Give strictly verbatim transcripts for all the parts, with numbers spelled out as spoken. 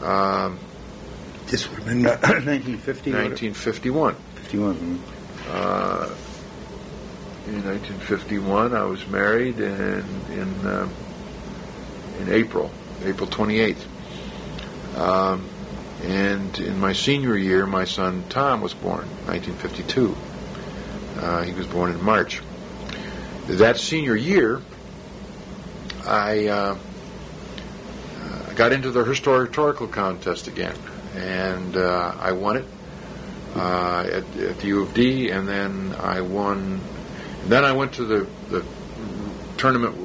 Um, this would have been uh, nineteen fifty? nineteen fifty-one. fifty-one. Mm-hmm. Uh, in nineteen fifty-one, I was married, and in uh, in April, April twenty-eighth. Um, and in my senior year, my son Tom was born, nineteen fifty-two. Uh, he was born in March. That senior year, I uh, uh, got into the historical contest again, and uh, I won it uh, at, at the U of D, and then I won. And then I went to the, the tournament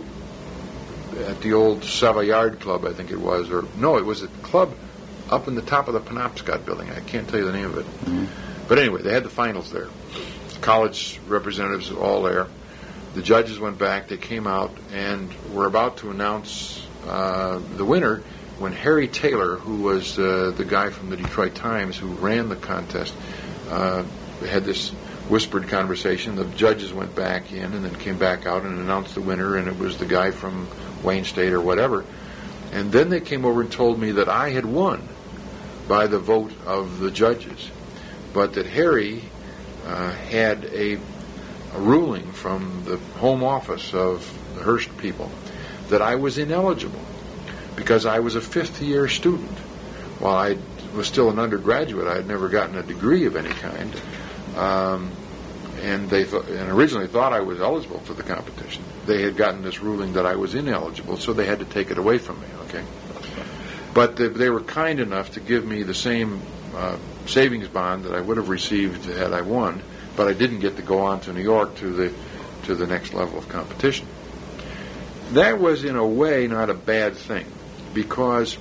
at the old Savoyard Club, I think it was, or no, it was a club up in the top of the Penobscot building. I can't tell you the name of it. Mm-hmm. But anyway, they had the finals there. College representatives were all there. The judges went back, they came out, and were about to announce uh, the winner when Harry Taylor, who was uh, the guy from the Detroit Times who ran the contest, uh, had this whispered conversation. The judges went back in and then came back out and announced the winner, and it was the guy from Wayne State or whatever. And then they came over and told me that I had won by the vote of the judges, but that Harry uh, had a a ruling from the home office of the Hearst people that I was ineligible because I was a fifth-year student. While I was still an undergraduate, I had never gotten a degree of any kind, um, and they th- and originally thought I was eligible for the competition. They had gotten this ruling that I was ineligible, so they had to take it away from me. Okay, but they, they were kind enough to give me the same uh, savings bond that I would have received had I won. But I didn't get to go on to New York to the to the next level of competition. That was, in a way, not a bad thing, because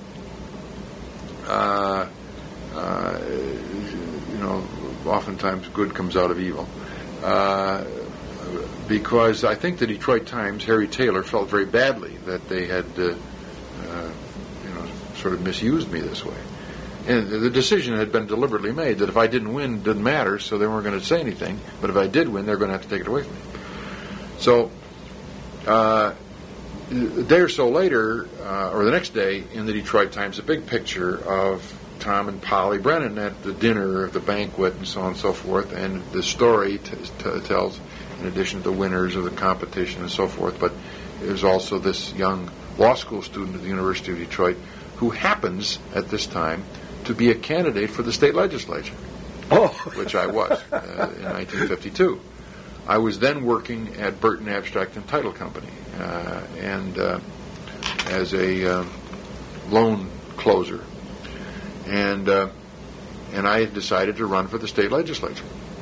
uh, uh, you know, oftentimes good comes out of evil. Uh, because I think the Detroit Times, Harry Taylor, felt very badly that they had, uh, uh, you know, sort of misused me this way. And the decision had been deliberately made that if I didn't win, it didn't matter, so they weren't going to say anything. But if I did win, they're going to have to take it away from me. So, uh, a day or so later, uh, or the next day, in the Detroit Times, a big picture of Tom and Polly Brennan at the dinner, at the banquet, and so on and so forth. And the story t- t- tells, in addition to the winners of the competition and so forth, but there's also this young law school student at the University of Detroit who happens, at this time, to be a candidate for the state legislature, oh. which I was uh, in nineteen fifty-two. I was then working at Burton Abstract and Title Company uh, and uh, as a uh, loan closer, and uh, and I had decided to run for the state legislature.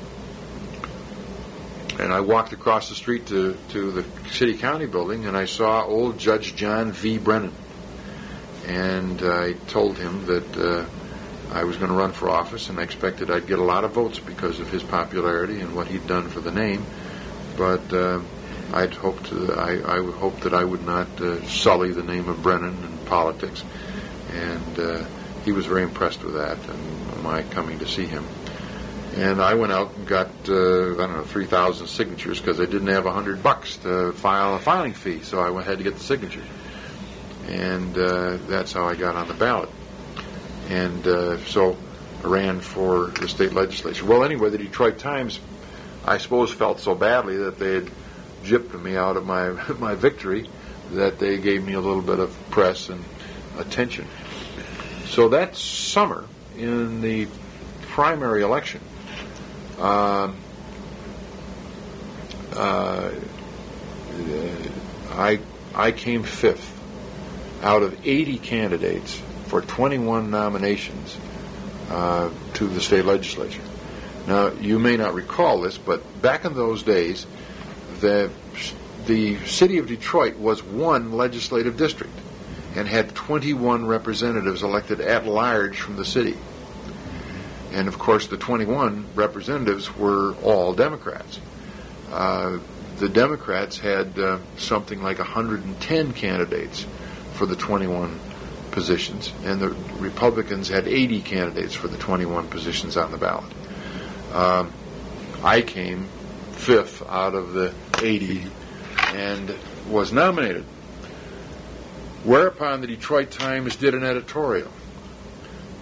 And I walked across the street to, to the city county building, and I saw old Judge John V. Brennan. And I told him that uh, I was going to run for office, and I expected I'd get a lot of votes because of his popularity and what he'd done for the name. But uh, I'd hoped to, I, I hoped that I would not uh, sully the name of Brennan in politics. And uh, he was very impressed with that and my coming to see him. And I went out and got, uh, I don't know, three thousand signatures because I didn't have a hundred bucks to file a filing fee, so I had to get the signatures. And uh, that's how I got on the ballot. And uh, so I ran for the state legislature. Well, anyway, the Detroit Times, I suppose, felt so badly that they had gypped me out of my my victory that they gave me a little bit of press and attention. So that summer, in the primary election, um, uh, I I came fifth out of eighty candidates for twenty-one nominations uh, to the state legislature. Now, you may not recall this, but back in those days, the the city of Detroit was one legislative district and had twenty-one representatives elected at large from the city. And, of course, the twenty-one representatives were all Democrats. Uh, the Democrats had uh, something like one hundred ten candidates for the twenty-one positions, and the Republicans had eighty candidates for the twenty-one positions on the ballot. Um, I came fifth out of the eighty and was nominated. Whereupon the Detroit Times did an editorial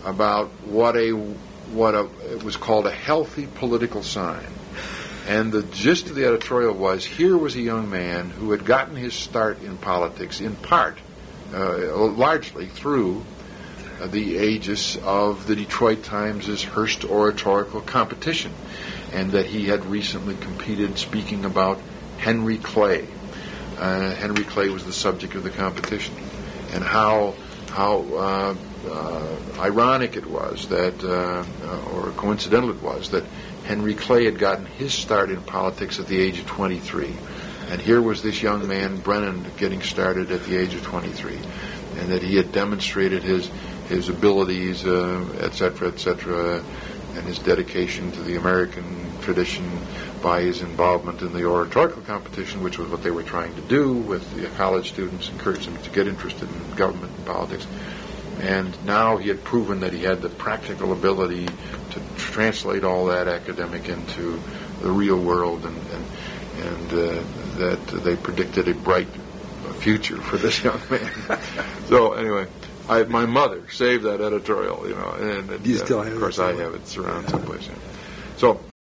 about what a what a it was called a healthy political sign. And the gist of the editorial was, here was a young man who had gotten his start in politics in part, uh, largely through uh, the aegis of the Detroit Times' Hearst Oratorical Competition, and that he had recently competed speaking about Henry Clay. Uh, Henry Clay was the subject of the competition, and how how uh, uh, ironic it was that, uh, uh, or coincidental it was, that Henry Clay had gotten his start in politics at the age of twenty-three. And here was this young man, Brennan, getting started at the age of twenty-three. And that he had demonstrated his his abilities, uh, et cetera, et cetera, and his dedication to the American tradition by his involvement in the oratorical competition, which was what they were trying to do with the college students, encourage them to get interested in government and politics. And now he had proven that he had the practical ability to translate all that academic into the real world, and and, and uh, that they predicted a bright future for this young man. So anyway, I, my mother saved that editorial, you know, and, and You uh, still have of course it, I have it. It's around someplace. Yeah. So